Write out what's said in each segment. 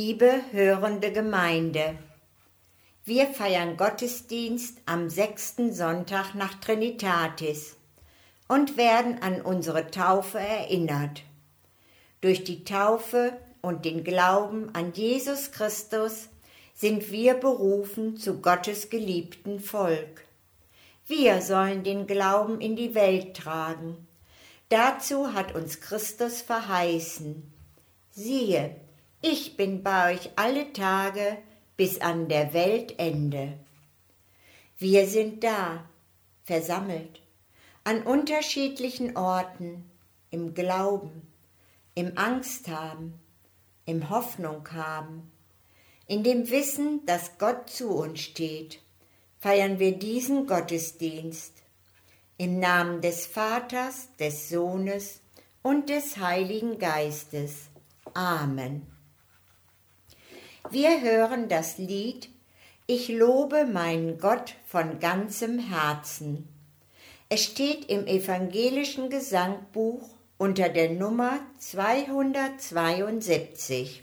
Liebe hörende Gemeinde, wir feiern Gottesdienst am 6. Sonntag nach Trinitatis und werden an unsere Taufe erinnert. Durch die Taufe und den Glauben an Jesus Christus sind wir berufen zu Gottes geliebten Volk. Wir sollen den Glauben in die Welt tragen. Dazu hat uns Christus verheißen: Siehe, ich bin bei euch alle Tage bis an der Weltende. Wir sind da, versammelt, an unterschiedlichen Orten, im Glauben, im Angst haben, im Hoffnung haben, in dem Wissen, dass Gott zu uns steht, feiern wir diesen Gottesdienst. Im Namen des Vaters, des Sohnes und des Heiligen Geistes. Amen. Wir hören das Lied Ich lobe meinen Gott von ganzem Herzen. Es steht im evangelischen Gesangbuch unter der Nummer 272.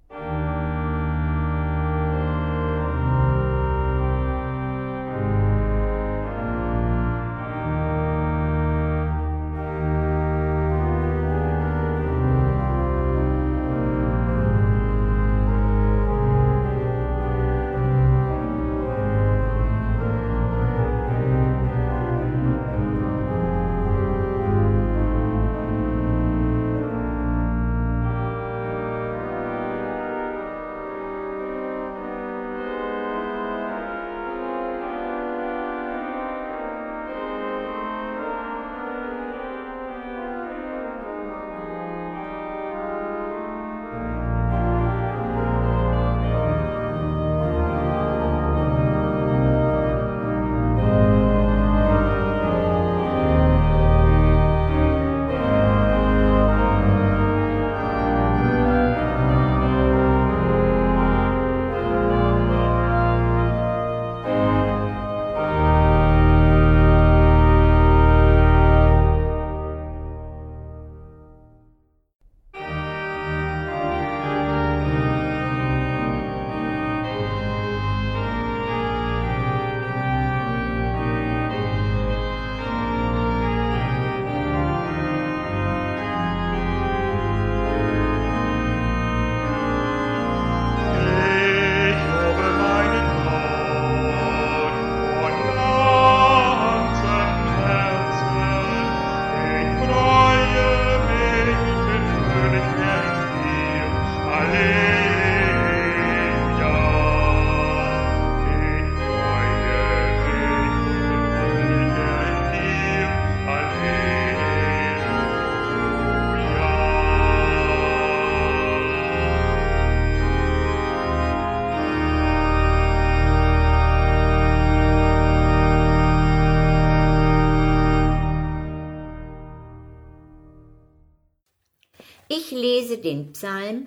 Ich lese den Psalm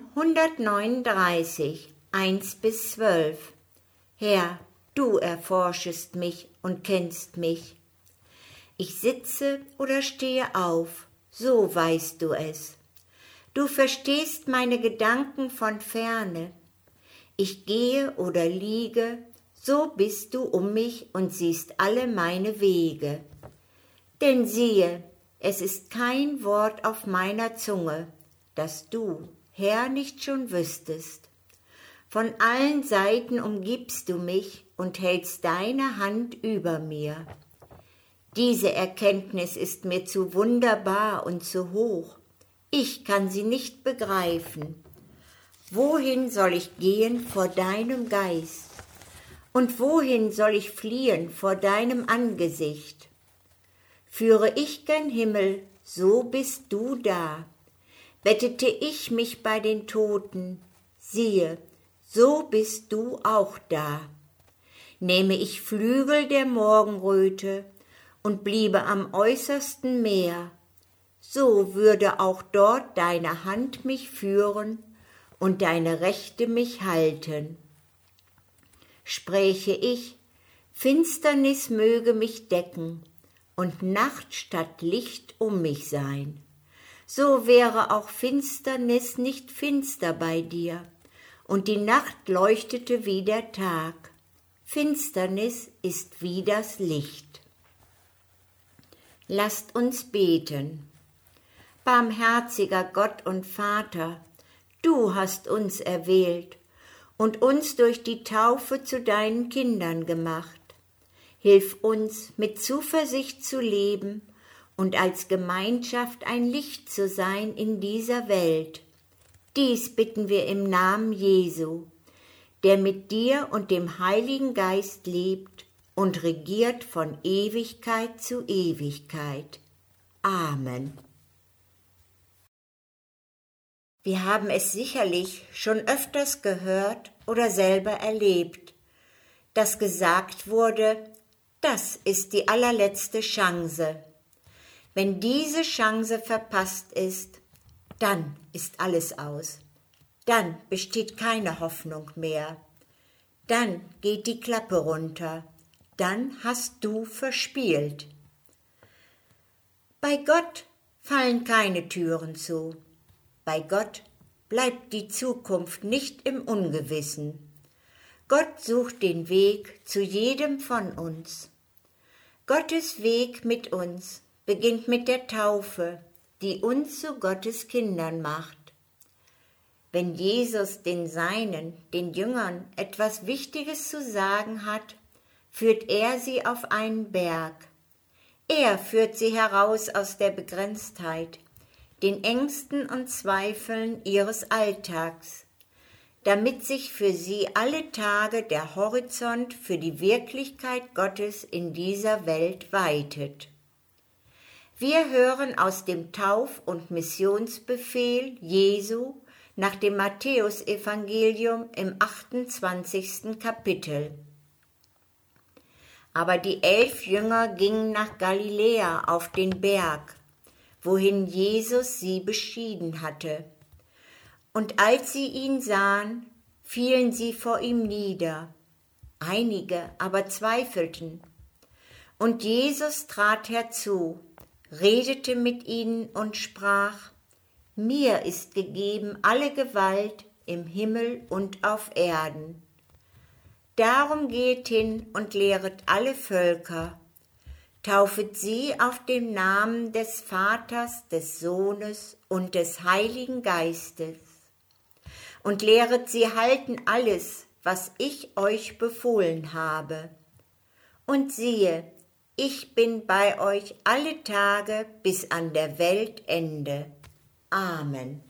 139, 1-12. Herr, du erforschest mich und kennst mich. Ich sitze oder stehe auf, so weißt du es. Du verstehst meine Gedanken von ferne. Ich gehe oder liege, so bist du um mich und siehst alle meine Wege. Denn siehe, es ist kein Wort auf meiner Zunge, das du, Herr, nicht schon wüsstest. Von allen Seiten umgibst du mich und hältst deine Hand über mir. Diese Erkenntnis ist mir zu wunderbar und zu hoch. Ich kann sie nicht begreifen. Wohin soll ich gehen vor deinem Geist? Und wohin soll ich fliehen vor deinem Angesicht? Führe ich gen Himmel, so bist du da. Bettete ich mich bei den Toten, siehe, so bist du auch da. Nehme ich Flügel der Morgenröte und bliebe am äußersten Meer, so würde auch dort deine Hand mich führen und deine Rechte mich halten. Spräche ich, Finsternis möge mich decken und Nacht statt Licht um mich sein. So wäre auch Finsternis nicht finster bei dir und die Nacht leuchtete wie der Tag. Finsternis ist wie das Licht. Lasst uns beten. Barmherziger Gott und Vater, du hast uns erwählt und uns durch die Taufe zu deinen Kindern gemacht. Hilf uns, mit Zuversicht zu leben und als Gemeinschaft ein Licht zu sein in dieser Welt. Dies bitten wir im Namen Jesu, der mit dir und dem Heiligen Geist lebt und regiert von Ewigkeit zu Ewigkeit. Amen. Wir haben es sicherlich schon öfters gehört oder selber erlebt, dass gesagt wurde, das ist die allerletzte Chance. Wenn diese Chance verpasst ist, dann ist alles aus. Dann besteht keine Hoffnung mehr. Dann geht die Klappe runter. Dann hast du verspielt. Bei Gott fallen keine Türen zu. Bei Gott bleibt die Zukunft nicht im Ungewissen. Gott sucht den Weg zu jedem von uns. Gottes Weg mit uns beginnt mit der Taufe, die uns zu Gottes Kindern macht. Wenn Jesus den Seinen, den Jüngern, etwas Wichtiges zu sagen hat, führt er sie auf einen Berg. Er führt sie heraus aus der Begrenztheit, den Ängsten und Zweifeln ihres Alltags, damit sich für sie alle Tage der Horizont für die Wirklichkeit Gottes in dieser Welt weitet. Wir hören aus dem Tauf- und Missionsbefehl Jesu nach dem Matthäusevangelium im 28. Kapitel. Aber die 11 Jünger gingen nach Galiläa auf den Berg, wohin Jesus sie beschieden hatte. Und als sie ihn sahen, fielen sie vor ihm nieder. Einige aber zweifelten. Und Jesus trat herzu, redete mit ihnen und sprach: Mir ist gegeben alle Gewalt im Himmel und auf Erden. Darum geht hin und lehret alle Völker, taufet sie auf den Namen des Vaters, des Sohnes und des Heiligen Geistes und lehret sie halten alles, was ich euch befohlen habe. Und siehe, ich bin bei euch alle Tage bis an der Weltende. Amen.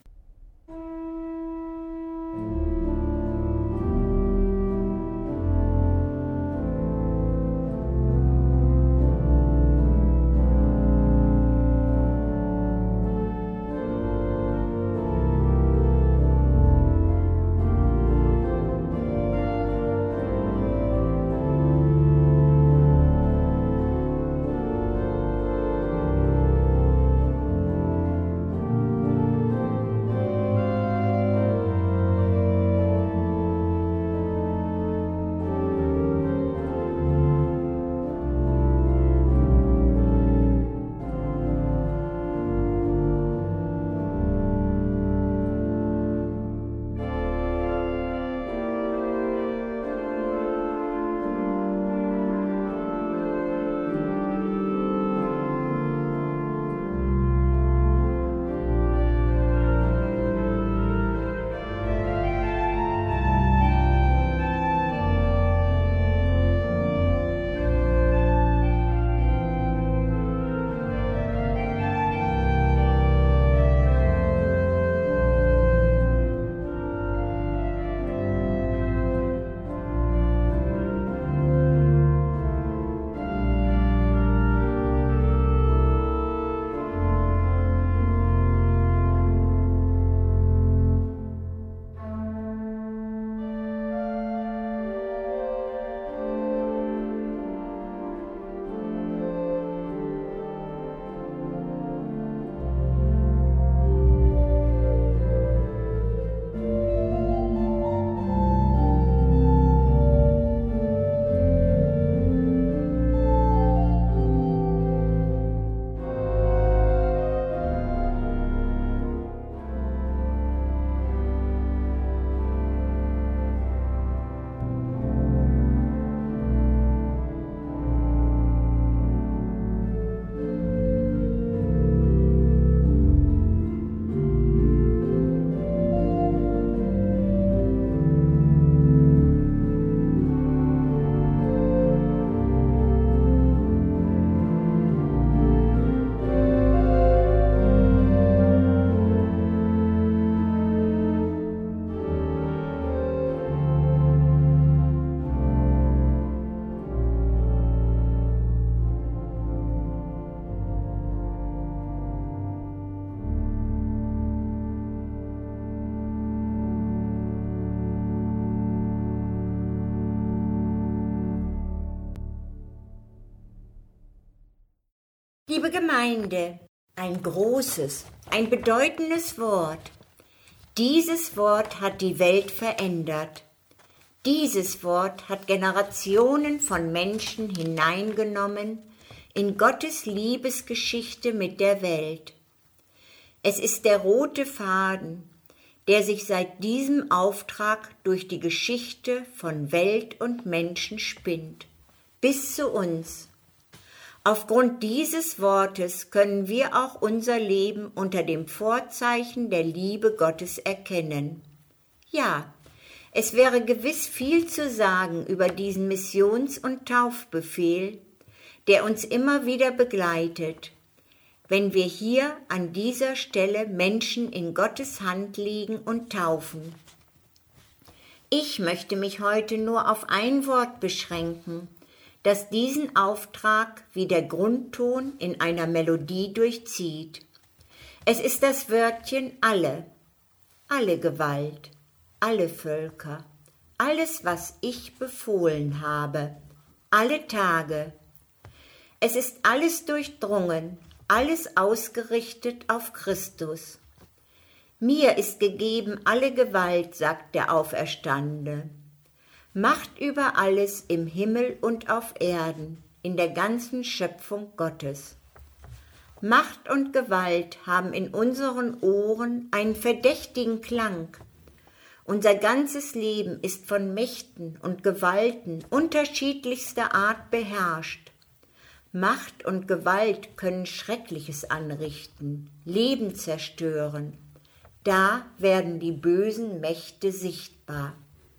Liebe Gemeinde, ein großes, ein bedeutendes Wort. Dieses Wort hat die Welt verändert. Dieses Wort hat Generationen von Menschen hineingenommen in Gottes Liebesgeschichte mit der Welt. Es ist der rote Faden, der sich seit diesem Auftrag durch die Geschichte von Welt und Menschen spinnt, bis zu uns. Aufgrund dieses Wortes können wir auch unser Leben unter dem Vorzeichen der Liebe Gottes erkennen. Ja, es wäre gewiss viel zu sagen über diesen Missions- und Taufbefehl, der uns immer wieder begleitet, wenn wir hier an dieser Stelle Menschen in Gottes Hand legen und taufen. Ich möchte mich heute nur auf ein Wort beschränken, das diesen Auftrag wie der Grundton in einer Melodie durchzieht. Es ist das Wörtchen alle, alle Gewalt, alle Völker, alles, was ich befohlen habe, alle Tage. Es ist alles durchdrungen, alles ausgerichtet auf Christus. Mir ist gegeben alle Gewalt, sagt der Auferstandene. Macht über alles im Himmel und auf Erden, in der ganzen Schöpfung Gottes. Macht und Gewalt haben in unseren Ohren einen verdächtigen Klang. Unser ganzes Leben ist von Mächten und Gewalten unterschiedlichster Art beherrscht. Macht und Gewalt können Schreckliches anrichten, Leben zerstören. Da werden die bösen Mächte sichtbar.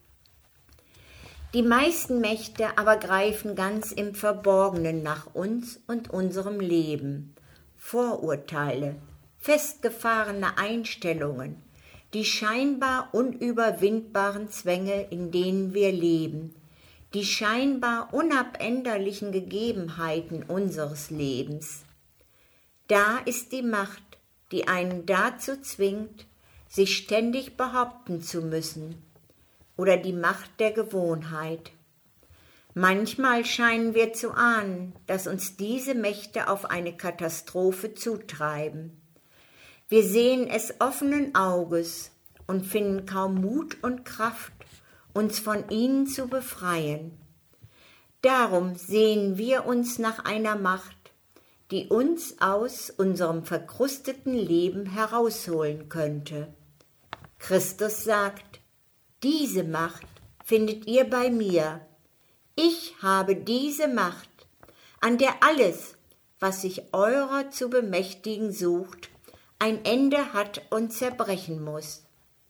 Die meisten Mächte aber greifen ganz im Verborgenen nach uns und unserem Leben. Vorurteile, festgefahrene Einstellungen, die scheinbar unüberwindbaren Zwänge, in denen wir leben, die scheinbar unabänderlichen Gegebenheiten unseres Lebens. Da ist die Macht, die einen dazu zwingt, sich ständig behaupten zu müssen, oder die Macht der Gewohnheit. Manchmal scheinen wir zu ahnen, dass uns diese Mächte auf eine Katastrophe zutreiben. Wir sehen es offenen Auges und finden kaum Mut und Kraft, uns von ihnen zu befreien. Darum sehen wir uns nach einer Macht, die uns aus unserem verkrusteten Leben herausholen könnte. Christus sagt, diese Macht findet ihr bei mir. Ich habe diese Macht, an der alles, was sich eurer zu bemächtigen sucht, ein Ende hat und zerbrechen muss.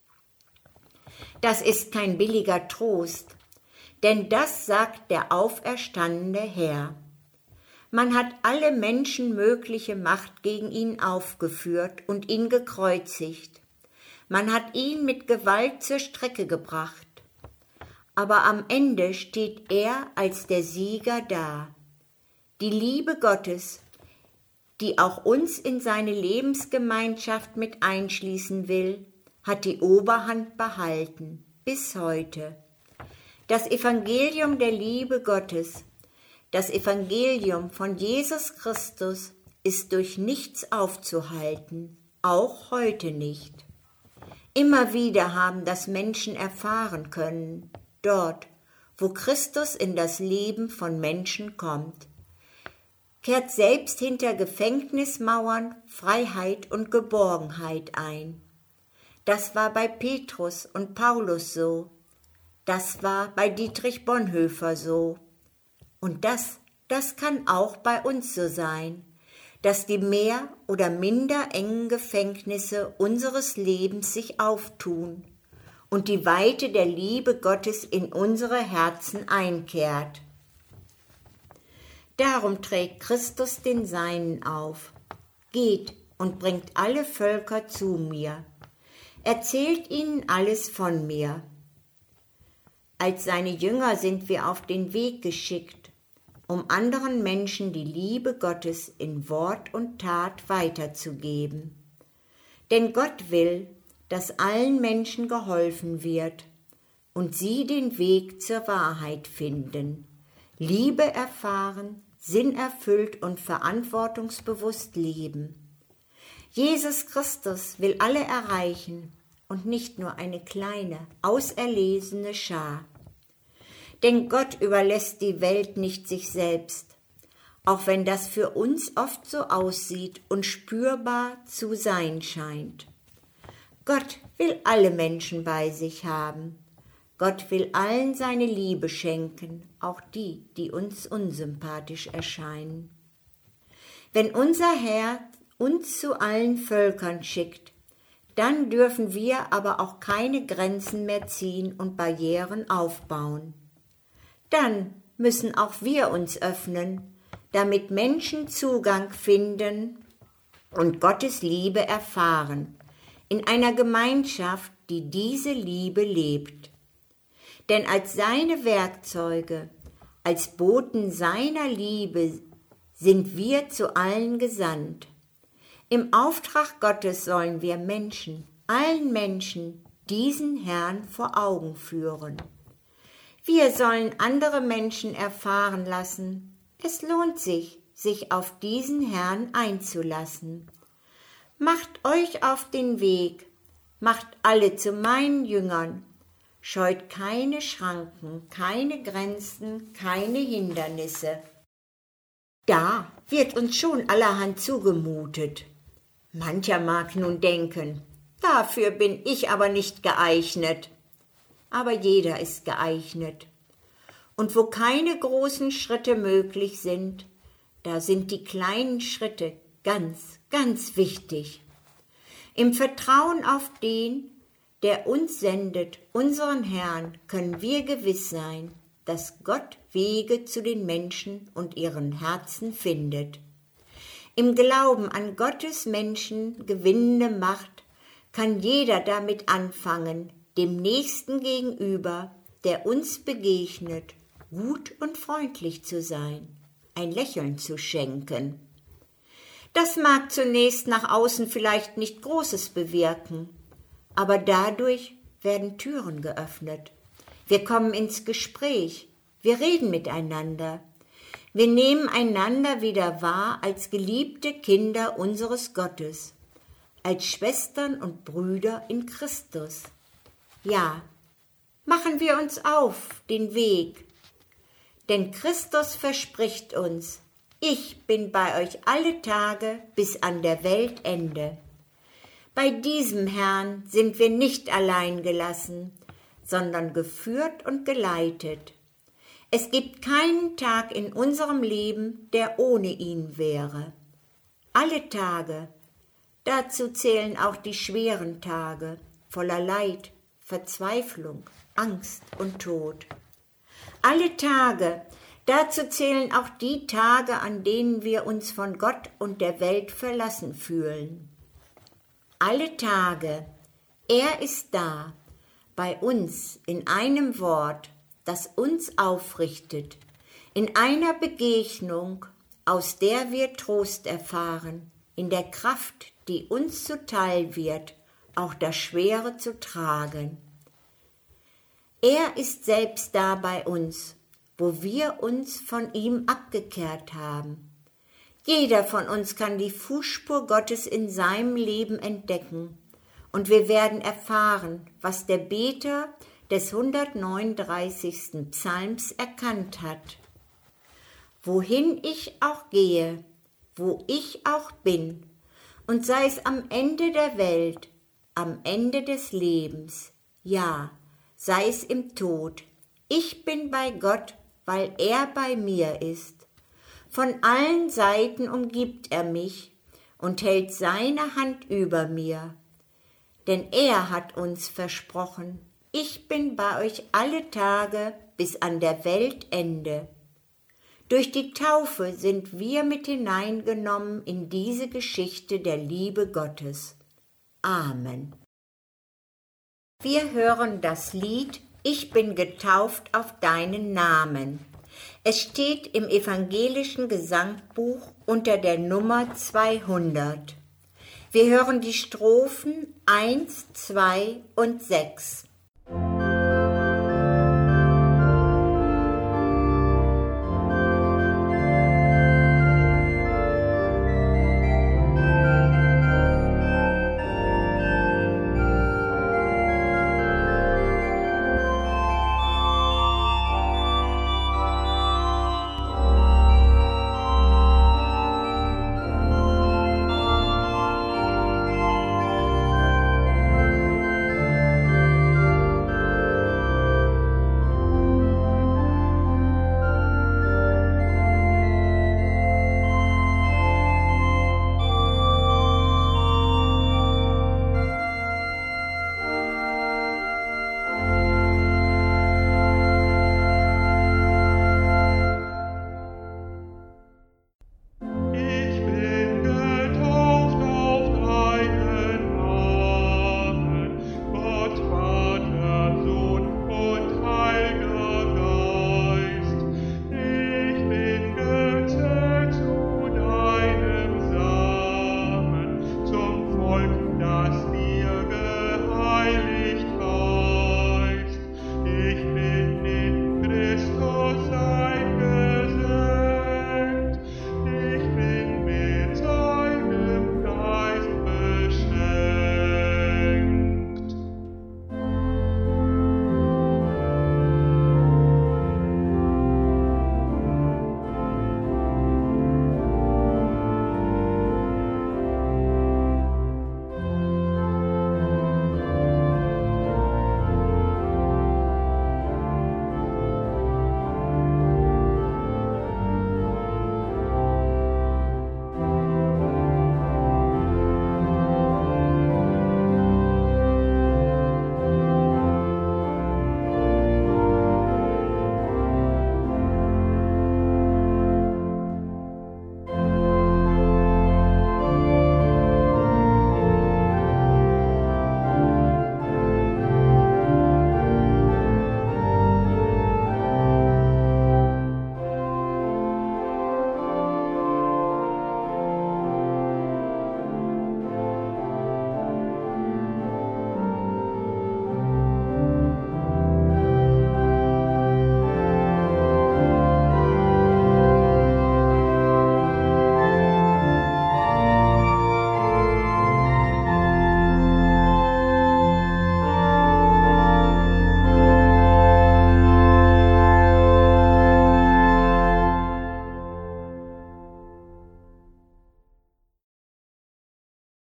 Das ist kein billiger Trost, denn das sagt der auferstandene Herr. Man hat alle menschenmögliche Macht gegen ihn aufgeführt und ihn gekreuzigt. Man hat ihn mit Gewalt zur Strecke gebracht. Aber am Ende steht er als der Sieger da. Die Liebe Gottes, die auch uns in seine Lebensgemeinschaft mit einschließen will, hat die Oberhand behalten, bis heute. Das Evangelium der Liebe Gottes, das Evangelium von Jesus Christus, ist durch nichts aufzuhalten, auch heute nicht. Immer wieder haben das Menschen erfahren können, dort, wo Christus in das Leben von Menschen kommt, kehrt selbst hinter Gefängnismauern Freiheit und Geborgenheit ein. Das war bei Petrus und Paulus so, das war bei Dietrich Bonhoeffer so. Und das kann auch bei uns so sein, dass die mehr oder minder engen Gefängnisse unseres Lebens sich auftun und die Weite der Liebe Gottes in unsere Herzen einkehrt. Darum trägt Christus den Seinen auf. Geht und bringt alle Völker zu mir. Erzählt ihnen alles von mir. Als seine Jünger sind wir auf den Weg geschickt, um anderen Menschen die Liebe Gottes in Wort und Tat weiterzugeben. Denn Gott will, dass allen Menschen geholfen wird und sie den Weg zur Wahrheit finden, Liebe erfahren sinnerfüllt und verantwortungsbewusst leben. Jesus Christus will alle erreichen und nicht nur eine kleine, auserlesene Schar. Denn Gott überlässt die Welt nicht sich selbst, auch wenn das für uns oft so aussieht und spürbar zu sein scheint. Gott will alle Menschen bei sich haben. Gott will allen seine Liebe schenken, auch die, die uns unsympathisch erscheinen. Wenn unser Herr uns zu allen Völkern schickt, dann dürfen wir aber auch keine Grenzen mehr ziehen und Barrieren aufbauen. Dann müssen auch wir uns öffnen, damit Menschen Zugang finden und Gottes Liebe erfahren, in einer Gemeinschaft, die diese Liebe lebt. Denn als seine Werkzeuge, als Boten seiner Liebe sind wir zu allen gesandt. Im Auftrag Gottes sollen wir Menschen, allen Menschen, diesen Herrn vor Augen führen. Wir sollen andere Menschen erfahren lassen, es lohnt sich, sich auf diesen Herrn einzulassen. Macht euch auf den Weg, macht alle zu meinen Jüngern, scheut keine Schranken, keine Grenzen, keine Hindernisse. Da wird uns schon allerhand zugemutet. Mancher mag nun denken, dafür bin ich aber nicht geeignet. Aber jeder ist geeignet. Und wo keine großen Schritte möglich sind, da sind die kleinen Schritte ganz, ganz wichtig. Im Vertrauen auf den, der uns sendet, unseren Herrn, können wir gewiss sein, dass Gott Wege zu den Menschen und ihren Herzen findet. Im Glauben an Gottes Menschen gewinnende Macht kann jeder damit anfangen, dem Nächsten gegenüber, der uns begegnet, gut und freundlich zu sein, ein Lächeln zu schenken. Das mag zunächst nach außen vielleicht nicht Großes bewirken, aber dadurch werden Türen geöffnet. Wir kommen ins Gespräch, wir reden miteinander. Wir nehmen einander wieder wahr als geliebte Kinder unseres Gottes, als Schwestern und Brüder in Christus. Ja, machen wir uns auf den Weg, denn Christus verspricht uns, ich bin bei euch alle Tage bis an der Weltende. Bei diesem Herrn sind wir nicht allein gelassen, sondern geführt und geleitet. Es gibt keinen Tag in unserem Leben, der ohne ihn wäre. Alle Tage, dazu zählen auch die schweren Tage, voller Leid, Verzweiflung, Angst und Tod. Alle Tage, dazu zählen auch die Tage, an denen wir uns von Gott und der Welt verlassen fühlen. Alle Tage, er ist da, bei uns in einem Wort, das uns aufrichtet, in einer Begegnung, aus der wir Trost erfahren, in der Kraft, die uns zuteil wird, auch das Schwere zu tragen. Er ist selbst da bei uns, wo wir uns von ihm abgekehrt haben. Jeder von uns kann die Fußspur Gottes in seinem Leben entdecken und wir werden erfahren, was der Beter des 139. Psalms erkannt hat. Wohin ich auch gehe, wo ich auch bin, und sei es am Ende der Welt, am Ende des Lebens, ja, sei es im Tod, ich bin bei Gott, weil er bei mir ist. Von allen Seiten umgibt er mich und hält seine Hand über mir. Denn er hat uns versprochen, ich bin bei euch alle Tage bis an der Weltende. Durch die Taufe sind wir mit hineingenommen in diese Geschichte der Liebe Gottes. Amen. Wir hören das Lied Ich bin getauft auf deinen Namen. Es steht im evangelischen Gesangbuch unter der Nummer 200. Wir hören die Strophen 1, 2 und 6.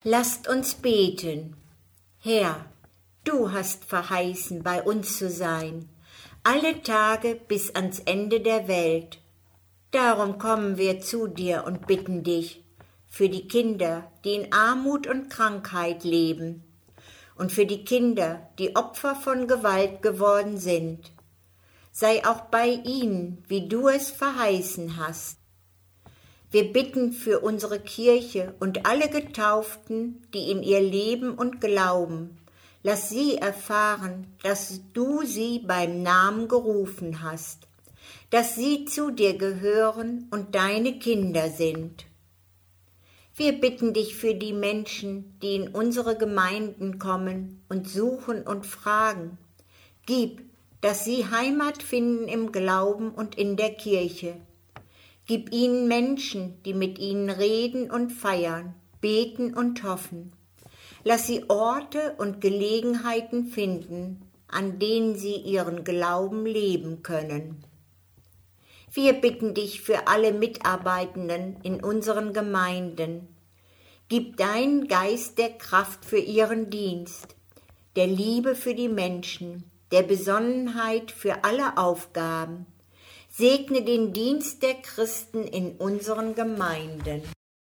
Lasst uns beten. Herr, du hast verheißen, bei uns zu sein, alle Tage bis ans Ende der Welt. Darum kommen wir zu dir und bitten dich für die Kinder, die in Armut und Krankheit leben, und für die Kinder, die Opfer von Gewalt geworden sind. Sei auch bei ihnen, wie du es verheißen hast. Wir bitten für unsere Kirche und alle Getauften, die in ihr leben und glauben. Lass sie erfahren, dass du sie beim Namen gerufen hast, dass sie zu dir gehören und deine Kinder sind. Wir bitten dich für die Menschen, die in unsere Gemeinden kommen und suchen und fragen. Gib, dass sie Heimat finden im Glauben und in der Kirche. Gib ihnen Menschen, die mit ihnen reden und feiern, beten und hoffen. Lass sie Orte und Gelegenheiten finden, an denen sie ihren Glauben leben können. Wir bitten dich für alle Mitarbeitenden in unseren Gemeinden. Gib deinen Geist der Kraft für ihren Dienst, der Liebe für die Menschen, der Besonnenheit für alle Aufgaben. Segne den Dienst der Christen in unseren Gemeinden.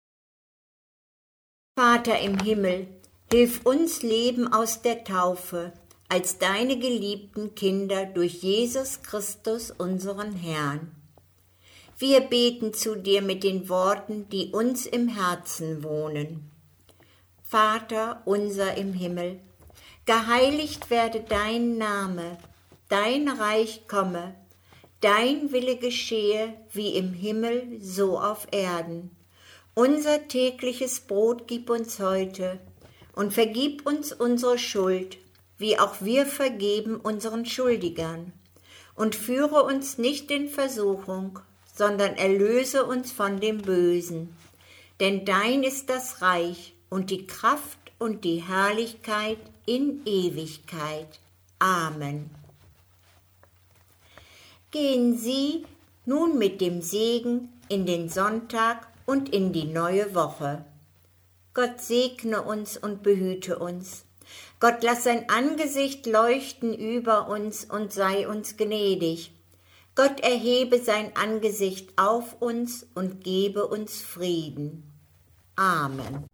Vater im Himmel, hilf uns leben aus der Taufe, als deine geliebten Kinder durch Jesus Christus, unseren Herrn. Wir beten zu dir mit den Worten, die uns im Herzen wohnen. Vater unser im Himmel, geheiligt werde dein Name, dein Reich komme, dein Wille geschehe, wie im Himmel, so auf Erden. Unser tägliches Brot gib uns heute und vergib uns unsere Schuld, wie auch wir vergeben unseren Schuldigern. Und führe uns nicht in Versuchung, sondern erlöse uns von dem Bösen. Denn dein ist das Reich und die Kraft und die Herrlichkeit in Ewigkeit. Amen. Gehen Sie nun mit dem Segen in den Sonntag und in die neue Woche. Gott segne uns und behüte uns. Gott lass sein Angesicht leuchten über uns und sei uns gnädig. Gott erhebe sein Angesicht auf uns und gebe uns Frieden. Amen.